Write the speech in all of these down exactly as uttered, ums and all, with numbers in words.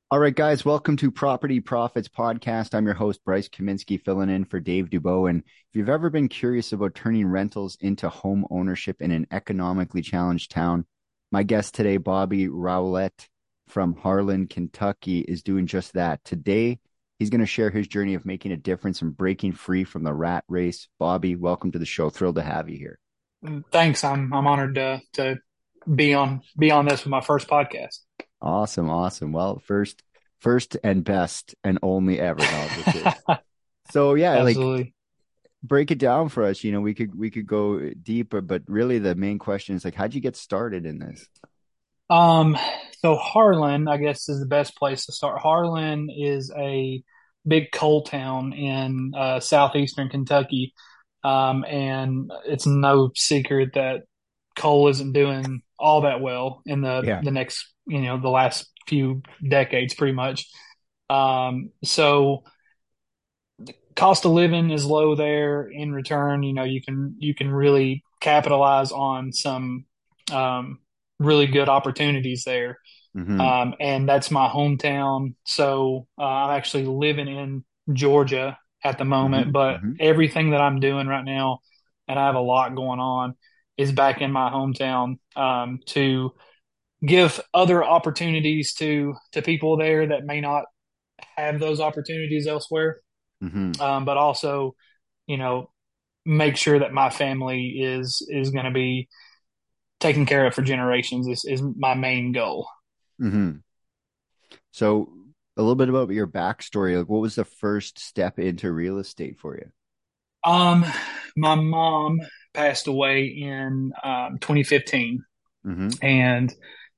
All right, guys, welcome to Property Profits Podcast. I'm your host, Bryce Kaminsky, filling in for Dave Dubow. And if you've ever been curious about turning rentals into home ownership in an economically challenged town, my guest today, Bobby Rowlett from Harlan, Kentucky, is doing just that. Today, he's going to share his journey of making a difference and breaking free from the rat race. Bobby, welcome to the show. Thrilled to have you here. Thanks. I'm I'm honored to to be on be on this with my first podcast. Awesome, awesome. Well, first, first and best and only ever. No, just kidding. So yeah, like Absolutely. break it down for us. You know, we could we could go deeper, but really the main question is like, how'd you get started in this? Um, so Harlan, I guess, is the best place to start. Harlan is a big coal town in uh, southeastern Kentucky, um, and it's no secret that coal isn't doing all that well in the Yeah. the next, you know, the last few decades, pretty much. Um, so cost of living is low there. In return, you know, you can you can really capitalize on some um, really good opportunities there. Mm-hmm. Um, and that's my hometown. So uh, I'm actually living in Georgia at the moment, Mm-hmm. but Mm-hmm. everything that I'm doing right now, and I have a lot going on, is back in my hometown um, to give other opportunities to to people there that may not have those opportunities elsewhere, Mm-hmm. um, but also, you know, make sure that my family is is going to be taken care of for generations is, is my main goal. Mm-hmm. So a little bit about your backstory. Like, what was the first step into real estate for you? Um, my mom passed away in um, twenty fifteen, Mm-hmm. and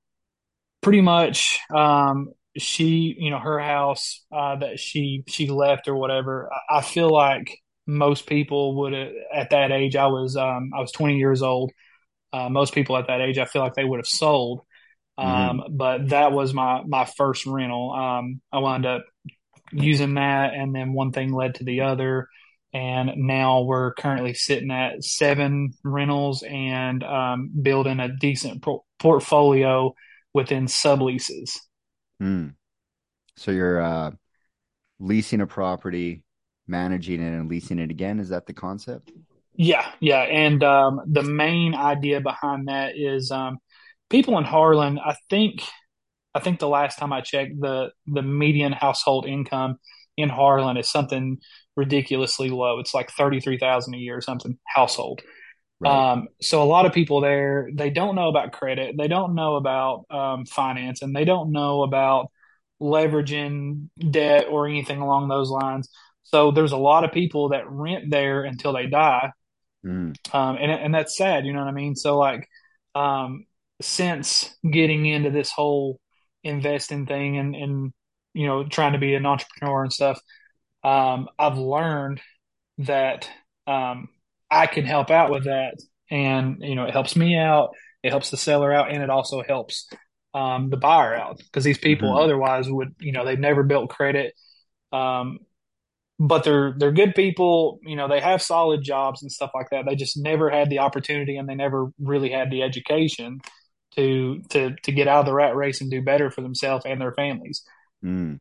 pretty much um, she, you know, her house uh, that she she left or whatever. I, I feel like most people would uh, at that age. I was um, I was twenty years old. Uh, most people at that age, I feel like they would have sold. Mm-hmm. Um, but that was my my first rental. Um, I wound up using that, and then one thing led to the other, and now we're currently sitting at seven rentals and um, building a decent pro- portfolio within subleases. Mm. So you're uh leasing a property, managing it, and leasing it again. Is that the concept? Yeah, yeah, and um, the main idea behind that is um, people in Harlan. I think I think the last time I checked, the the median household income in Harlan is something ridiculously low. It's like thirty three thousand a year or something household. Right. Um, so a lot of people there, they don't know about credit, they don't know about um, finance, and they don't know about leveraging debt or anything along those lines. So there's a lot of people that rent there until they die, Mm. um, and and that's sad. You know what I mean? So like, um, since getting into this whole investing thing and and you know trying to be an entrepreneur and stuff, um, I've learned that um, I can help out with that, and you know it helps me out, it helps the seller out, and it also helps um, the buyer out because these people Mm-hmm. otherwise would, you know, they've never built credit. Um, but they're they're good people. You know, they have solid jobs and stuff like that. They just never had the opportunity, and they never really had the education to to to get out of the rat race and do better for themselves and their families. Mm.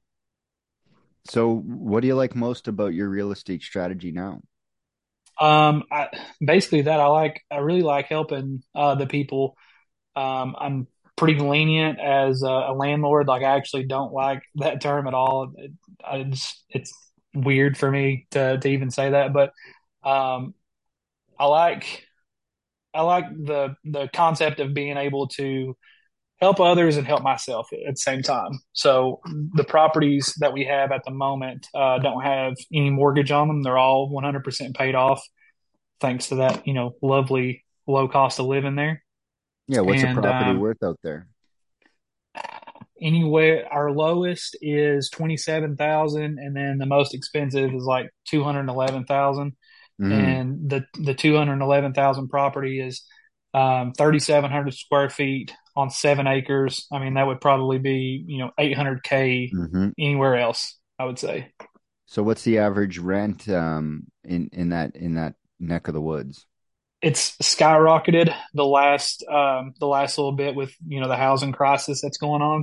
So what do you like most about your real estate strategy now? Um, I, basically that I like. I really like helping uh, the people. Um, I'm pretty lenient as a, a landlord. Like I actually don't like that term at all. It, I just, it's weird for me to to even say that, but um, I like I like the the concept of being able to help others and help myself at the same time. So the properties that we have at the moment uh, don't have any mortgage on them. They're all one hundred percent paid off thanks to that, you know, lovely low cost of living there. Yeah, what's a And property um, worth out there? anywhere our lowest is twenty-seven thousand, and then the most expensive is like two hundred eleven thousand, Mm-hmm. and the the two hundred eleven thousand property is um, thirty-seven hundred square feet on seven acres. I mean, that would probably be, you know, eight hundred k Mm-hmm. anywhere else, I would say. So what's the average rent um in in that in that neck of the woods? It's skyrocketed the last um, the last little bit with, you know, the housing crisis that's going on.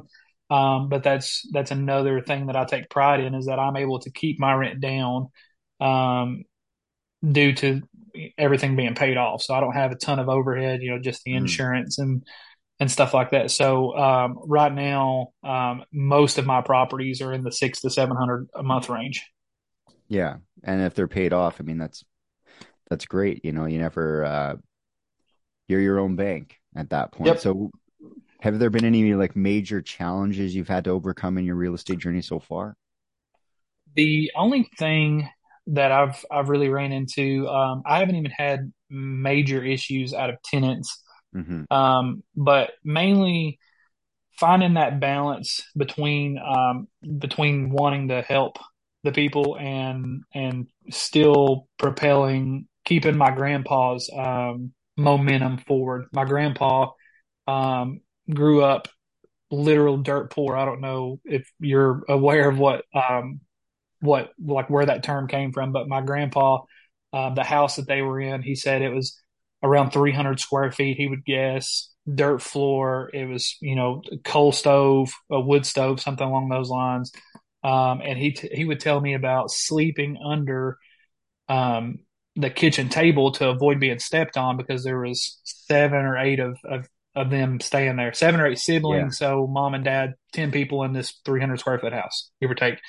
Um, but that's that's another thing that I take pride in is that I'm able to keep my rent down um, due to everything being paid off. So I don't have a ton of overhead, you know, just the Mm, insurance and and stuff like that. So um, right now, um, most of my properties are in the six to seven hundred a month range. yeah. And if they're paid off, I mean, that's that's great. You know, you never uh you're your own bank at that point. Yep. So have there been any like major challenges you've had to overcome in your real estate journey so far? The only thing that I've I've really ran into, um, I haven't even had major issues out of tenants, Hmm. um, but mainly finding that balance between um, between wanting to help the people and and still propelling, keeping my grandpa's um, momentum forward. My grandpa um, grew up literal dirt poor. I don't know if you're aware of what um, what like where that term came from, but my grandpa, uh, the house that they were in, he said it was around three hundred square feet. He would guess dirt floor. It was you know coal stove, a wood stove, something along those lines. Um, and he t- he would tell me about sleeping under um, the kitchen table to avoid being stepped on because there was seven or eight of, of of them staying there, seven or eight Yeah. siblings. So mom and dad, ten people in this three hundred square foot house, give or take.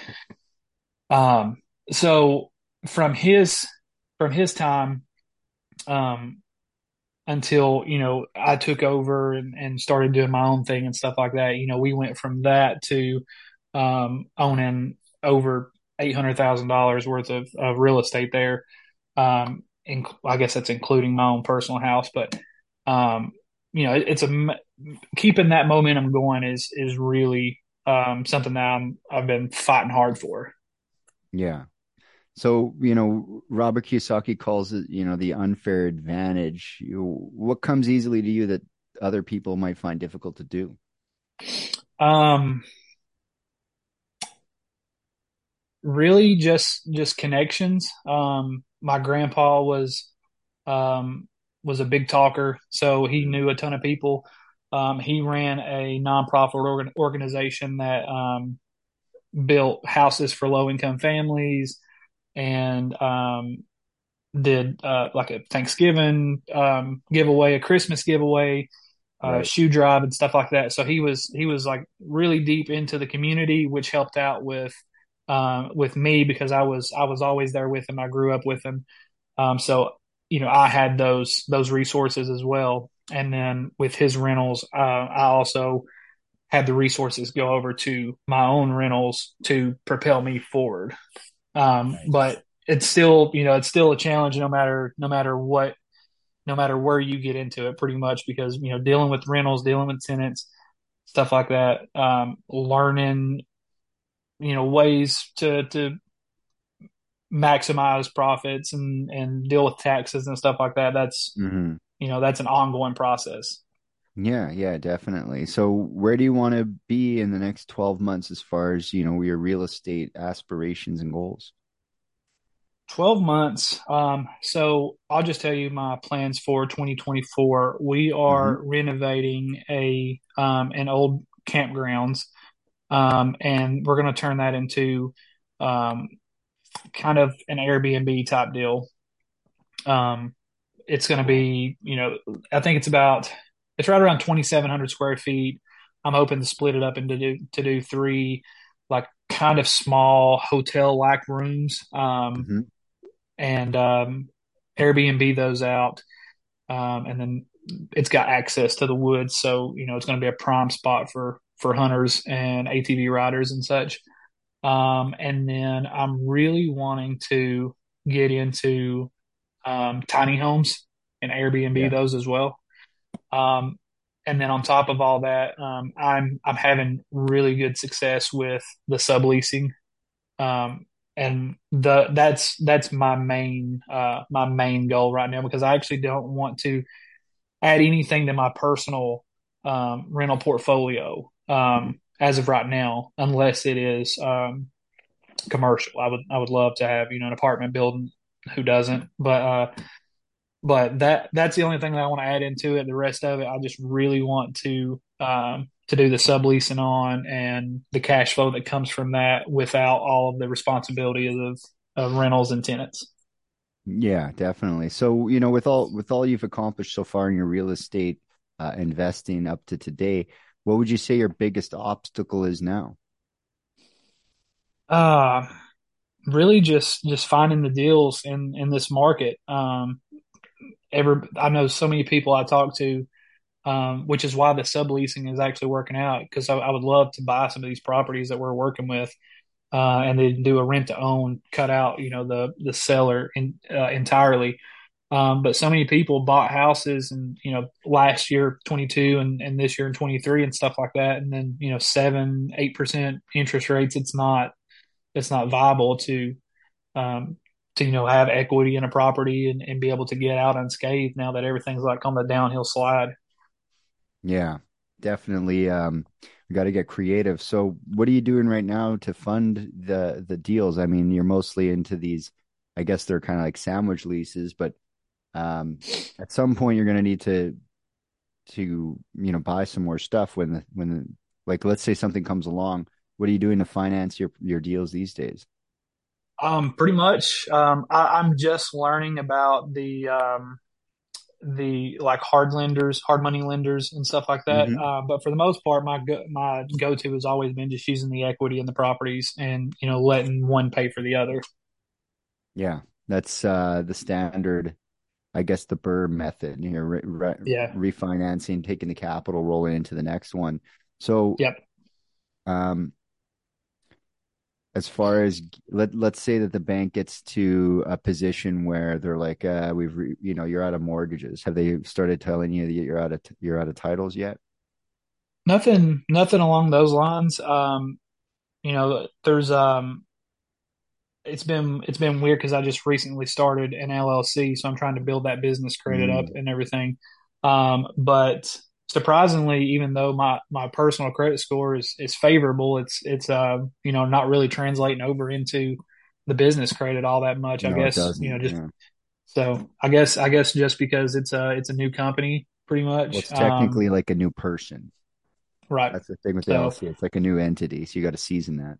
Um, so from his from his time um, until you know I took over and, and started doing my own thing and stuff like that, you know, we went from that to um, owning over eight hundred thousand dollars worth of, of real estate there. Um, in, I guess that's including my own personal house, but um, you know, it, it's a keeping that momentum going is is really um, something that I'm I've been fighting hard for. Yeah. So, you know, Robert Kiyosaki calls it, you know, the unfair advantage. You, what comes easily to you that other people might find difficult to do? Um, really just just connections. Um, my grandpa was um, was a big talker, so he Mm, knew a ton of people. Um, he ran a nonprofit organ- organization that um, built houses for low income families and um, did uh, like a Thanksgiving um, giveaway, a Christmas giveaway, uh, right. shoe drive, and stuff like that. So he was he was like really deep into the community, which helped out with um, with me because I was I was always there with him. I grew up with him, um, so you know I had those those resources as well. And then with his rentals, uh, I also had the resources go over to my own rentals to propel me forward. Um, Nice. but it's still, you know, it's still a challenge no matter no matter what, no matter where you get into it, pretty much because you know dealing with rentals, dealing with tenants, stuff like that, um, learning, you know, ways to to maximize profits and and deal with taxes and stuff like that. That's Hmm. you know that's an ongoing process. Yeah, yeah, definitely. So where do you want to be in the next twelve months as far as, you know, your real estate aspirations and goals? twelve months. Um, so I'll just tell you my plans for twenty twenty-four. We Hmm. are renovating a um, an old campgrounds, um, and we're going to turn that into um, kind of an Airbnb type deal. Um, it's going to be, you know, I think it's about it's right around twenty-seven hundred square feet. I'm hoping to split it up into do, to do three like kind of small hotel like rooms. Um, Hmm. and um, Airbnb those out. Um, and then it's got access to the woods, so you know it's going to be a prime spot for for hunters and A T V riders and such. Um, and then I'm really wanting to get into um, tiny homes and Airbnb Yeah. those as well. Um, and then on top of all that, um, I'm I'm having really good success with the subleasing. Um, and the that's that's my main uh my main goal right now because I actually don't want to add anything to my personal um rental portfolio um as of right now unless it is um commercial. I would I would love to have, you know, an apartment building. Who doesn't? But uh but that that's the only thing that I want to add into it. The rest of it I just really want to um to do the subleasing on and the cash flow that comes from that without all of the responsibilities of, of rentals and tenants. Yeah, definitely. So, you know, with all with all you've accomplished so far in your real estate uh, investing up to today, what would you say your biggest obstacle is now? Uh, Really just just finding the deals in in this market. Um, every I know so many people I talk to, um, which is why the subleasing is actually working out because I, I would love to buy some of these properties that we're working with, uh, and then do a rent to own, cut out you know the the seller in, uh, entirely. Um, but so many people bought houses and you know last year twenty-two and, and this year in twenty-three and stuff like that, and then you know seven eight percent interest rates. It's not it's not viable to um, to you know have equity in a property and, and be able to get out unscathed now that everything's like on the downhill slide. Yeah, definitely. Um, we got to get creative. So, what are you doing right now to fund the the deals? I mean, you're mostly into these, I guess they're kind of like sandwich leases, but um, at some point you're going to need to to you know buy some more stuff when the when the, like let's say something comes along. What are you doing to finance your your deals these days? Um, pretty much. Um, I, I'm just learning about the um, the like hard lenders, hard money lenders, and stuff like that. Hmm. Uh, but for the most part, my go, my go to has always been just using the equity in the properties and you know letting one pay for the other. Yeah, that's uh, the standard. I guess the Burr method here, re Yeah. re refinancing, taking the capital, rolling into the next one. So, Yep. um, as far as let let's say that the bank gets to a position where they're like, uh, we've re, you know, you're out of mortgages. Have they started telling you that you're out of you're out of titles yet? Nothing. Nothing along those lines. Um, you know, there's um it's been it's been weird because I just recently started an L L C, so I'm trying to build that business credit up Mm, and everything. Um, but surprisingly, even though my my personal credit score is is favorable, it's it's uh you know not really translating over into the business credit all that much. I no, it guess you know doesn't. just Yeah. so I guess I guess just because it's a it's a new company, pretty Well, much. it's Um, technically like a new person. right. That's the thing with the So L C. It's like a new entity, so you got to season that.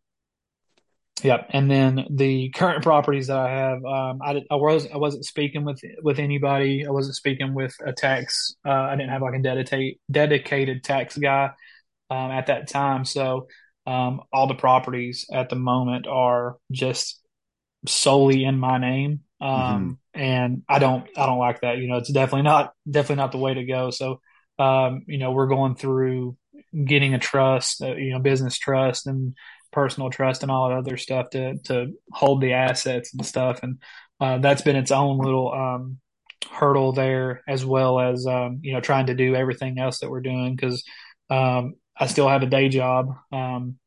yep. And then the current properties that I have, um, I, I was I wasn't speaking with with anybody. I wasn't speaking with a tax. Uh, I didn't have like a dedicated dedicated tax guy um, at that time. So um, all the properties at the moment are just solely in my name. Hmm. Um, and I don't I don't like that. You know, it's definitely not definitely not the way to go. So um, you know, we're going through getting a trust, uh, you know, business trust and personal trust and all that other stuff to to hold the assets and stuff. And uh, that's been its own little um, hurdle there, as well as um, you know trying to do everything else that we're doing because um, I still have a day job. Um,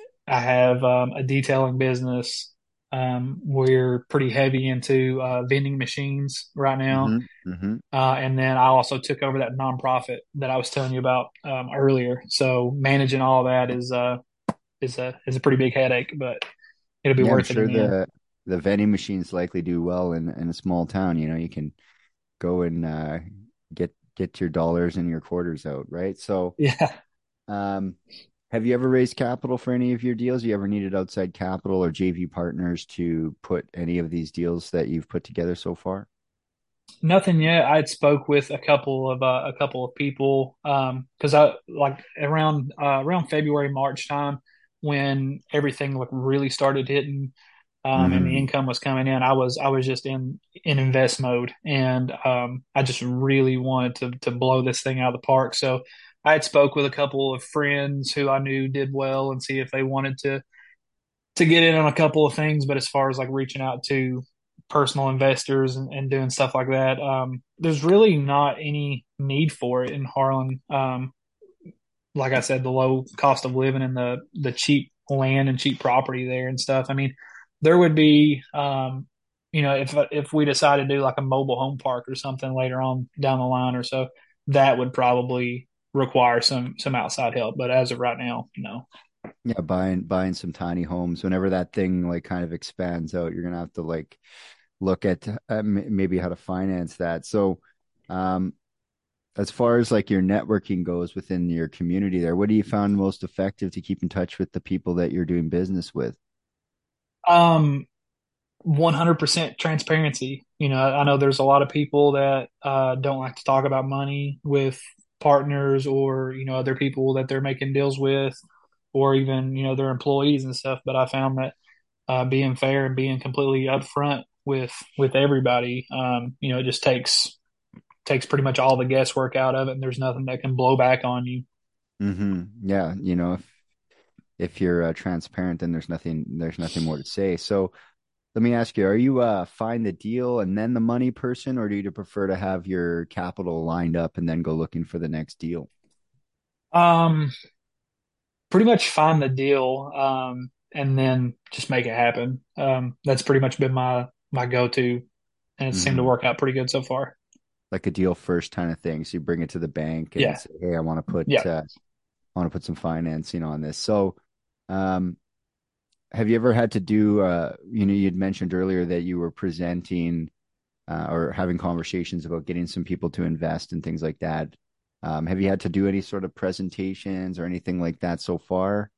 I have um, a detailing business. Um, we're pretty heavy into uh, vending machines right now. Hmm. Hmm. Uh, and then I also took over that nonprofit that I was telling you about um, earlier. So managing all that is uh, is a is a pretty big headache, but it'll be Yeah, I'm worth it in sure the end. the the vending machines likely do well in in a small town. You know, you can go and uh, get get your dollars and your quarters out, right? So, Yeah. um, have you ever raised capital for any of your deals? You ever needed outside capital or J V partners to put any of these deals that you've put together so far? Nothing yet. I spoke with a couple of uh, a couple of people um because I like around uh, around February March time when everything like really started hitting um and the Hmm. income was coming in. I was I was just in in invest mode and um I just really wanted to to blow this thing out of the park. So I had spoke with a couple of friends who I knew did well and see if they wanted to to get in on a couple of things, but as far as like reaching out to personal investors and, and doing stuff like that, um, there's really not any need for it in Harlan. Um, like I said, the low cost of living and the the cheap land and cheap property there and stuff. I mean, there would be, um, you know, if if we decide to do like a mobile home park or something later on down the line or so, that would probably require some some outside help. But as of right now, no. Yeah, buying buying some tiny homes. Whenever that thing like kind of expands out, you're gonna have to like look at uh, m- maybe how to finance that. So, um, As far as like your networking goes within your community there, what do you found most effective to keep in touch with the people that you're doing business with? Um, one hundred percent transparency. You know, I know there's a lot of people that uh, don't like to talk about money with partners or, you know, other people that they're making deals with or even, you know, their employees and stuff. But I found that uh, being fair and being completely upfront with with everybody, um, you know, it just takes takes pretty much all the guesswork out of it, and there's nothing that can blow back on you. Hmm. Yeah, you know, if if you're uh, transparent, then there's nothing there's nothing more to say. So let me ask you, are you uh find the deal and then the money person, or do you prefer to have your capital lined up and then go looking for the next deal? Um, Pretty much find the deal, um, and then just make it happen. Um, that's pretty much been my my go-to, and it seemed to Hmm. work out pretty good so far. Like a deal first kind of thing. So you bring it to the bank and Yeah, say, "Hey, I want to put yeah. uh, I want to put some financing on this." So, um, have you ever had to do? Uh, you know, you'd mentioned earlier that you were presenting uh, or having conversations about getting some people to invest and things like that. Um, have you had to do any sort of presentations or anything like that so far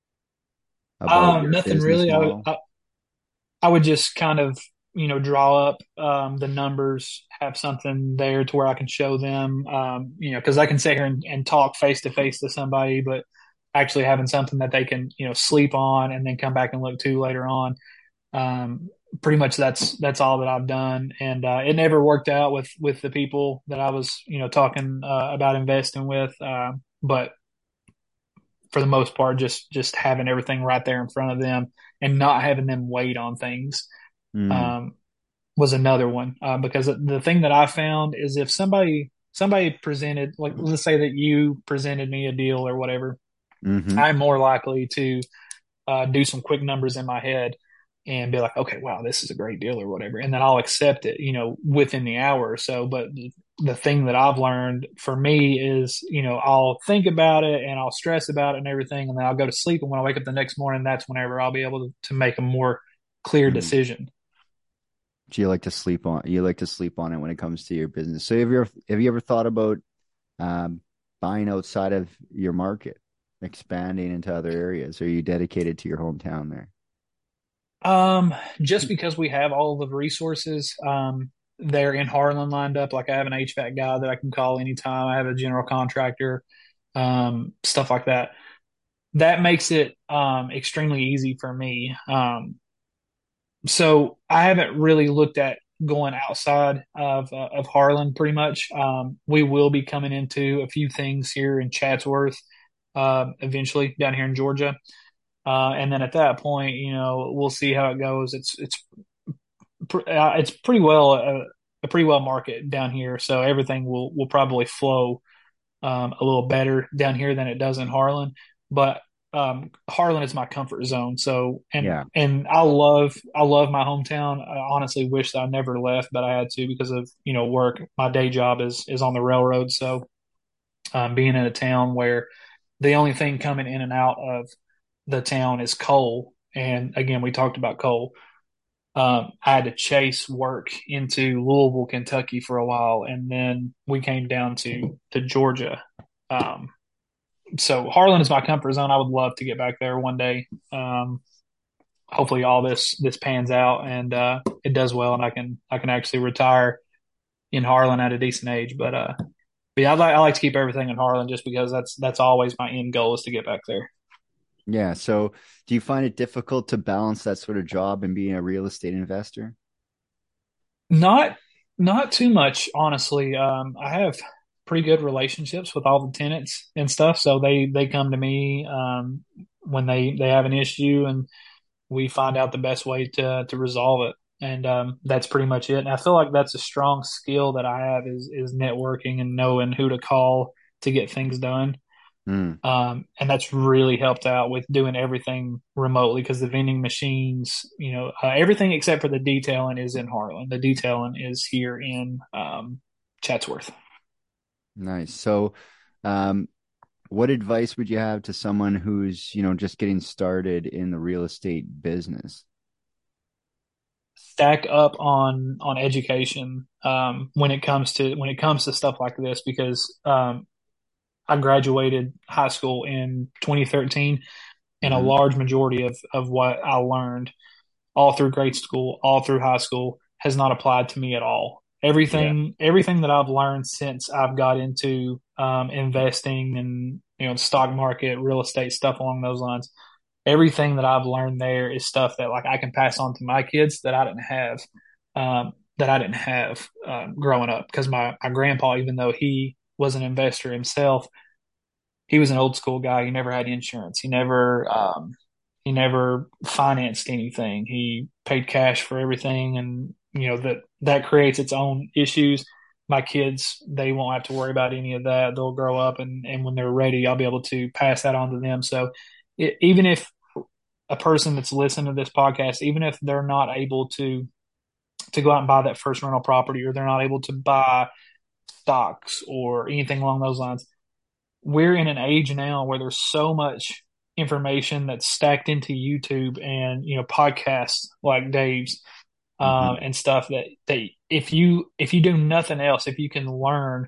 about Um, your nothing business really. I, would- model? I I would just kind of, you know, draw up um, the numbers, have something there to where I can show them, um, you know, because I can sit here and, and talk face to face to somebody, but actually having something that they can, you know, sleep on and then come back and look to later on. Um, Pretty much that's that's all that I've done, and uh, it never worked out with with the people that I was, you know, talking uh, about investing with. Uh, but for the most part, just just having everything right there in front of them and not having them wait on things Mm, um, was another one. Uh, because the thing that I found is if somebody somebody presented, like let's say that you presented me a deal or whatever, hmm. I'm more likely to uh, do some quick numbers in my head and be like, okay, wow, this is a great deal or whatever. And then I'll accept it, you know, within the hour or so. But the thing that I've learned for me is, you know, I'll think about it and I'll stress about it and everything. And then I'll go to sleep. And when I wake up the next morning, that's whenever I'll be able to, to make a more clear Mm. decision. Do you like to sleep on you like to sleep on it when it comes to your business? So have you ever have you ever thought about um, buying outside of your market, expanding into other areas? Are you dedicated to your hometown there? Um, just because we have all the resources, um, there in Harlan lined up, like I have an H V A C guy that I can call anytime. I have a general contractor, um, stuff like that. That makes it um, extremely easy for me. Um, so I haven't really looked at going outside of uh, of Harlan. Pretty much, um, we will be coming into a few things here in Chatsworth uh, eventually down here in Georgia, uh, and then at that point, you know, we'll see how it goes. It's it's pr- uh, it's pretty well uh, a pretty well market down here, so everything will will probably flow um, a little better down here than it does in Harlan. But um, Harlan is my comfort zone. So and Yeah. and I love I love my hometown. I honestly wish that I never left, but I had to because of you know work. My day job is is on the railroad, so um, being in a town where the only thing coming in and out of the town is coal. And again, we talked about coal. Um, I had to chase work into Louisville, Kentucky for a while, and then we came down to to Georgia. Um, so Harlan is my comfort zone. I would love to get back there one day. Um, hopefully, all this this pans out and uh, it does well, and I can I can actually retire in Harlan at a decent age. But uh, but yeah, I like I like to keep everything in Harlan just because that's that's always my end goal is to get back there. Yeah. So do you find it difficult to balance that sort of job and being a real estate investor? Not not too much, honestly. Um, I have pretty good relationships with all the tenants and stuff, so they they come to me um, when they they have an issue, and we find out the best way to to resolve it. And um, that's pretty much it. And I feel like that's a strong skill that I have is is networking and knowing who to call to get things done. Mm. Um, and that's really helped out with doing everything remotely because the vending machines, you know, uh, everything except for the detailing is in Harlan. The detailing is here in um, Chatsworth. Nice. So, um, what advice would you have to someone who's, you know, just getting started in the real estate business? stack up on on education um, when it comes to when it comes to stuff like this because um, I graduated high school in twenty thirteen, and a Hmm. large majority of of what I learned all through grade school, all through high school, has not applied to me at all. Yeah. Everything, everything that I've learned since I've got into um, investing and you know the stock market, real estate stuff along those lines, everything that I've learned there is stuff that like I can pass on to my kids that I didn't have, um, that I didn't have uh, growing up. Because my my grandpa, even though he was an investor himself, he was an old school guy. He never had insurance. He never um, he never financed anything. He paid cash for everything, and you know that that creates its own issues. My kids, they won't have to worry about any of that. They'll grow up, and and when they're ready, I'll be able to pass that on to them. So, it, even if a person that's listening to this podcast, even if they're not able to to go out and buy that first rental property, or they're not able to buy stocks or anything along those lines, we're in an age now where there's so much information that's stacked into YouTube and you know podcasts like Dave's um, Hmm. and stuff that that if you if you do nothing else, if you can learn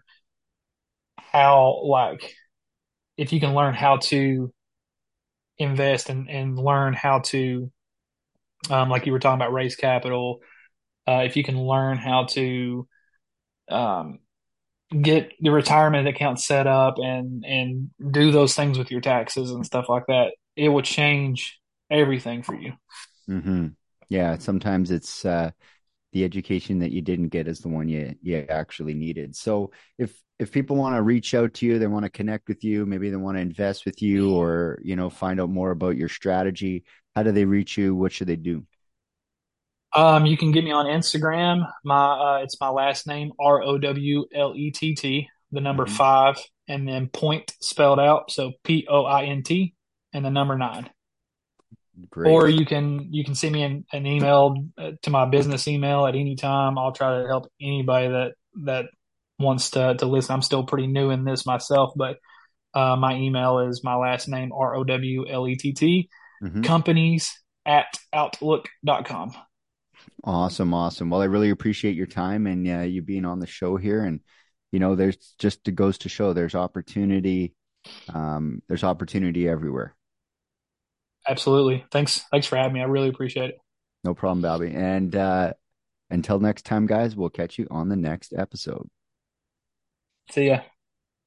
how like if you can learn how to invest and and learn how to um, like you were talking about raise capital, uh, if you can learn how to um, get the retirement account set up and and do those things with your taxes and stuff like that, it will change everything for you. Hmm. Yeah. Sometimes it's uh, the education that you didn't get is the one you you actually needed. So if if people want to reach out to you, they want to connect with you, maybe they want to invest with you, or you know, find out more about your strategy. How do they reach you? What should they do? Um, you can get me on Instagram. My uh, it's my last name R O W L E T T, the number Hmm. five, and then point spelled out, so P O I N T, and the number nine. Or Great. you can you can send me an, an email uh, to my business email at any time. I'll try to help anybody that that wants to to listen. I'm still pretty new in this myself, but uh, my email is my last name R O W L E T T Hmm. companies at outlook dot com. Awesome, awesome. Well, I really appreciate your time and uh, you being on the show here. And you know, there's just it goes to show there's opportunity. Um, there's opportunity everywhere. Absolutely. Thanks. Thanks for having me. I really appreciate it. No problem, Bobby. And uh, until next time, guys, we'll catch you on the next episode. See ya.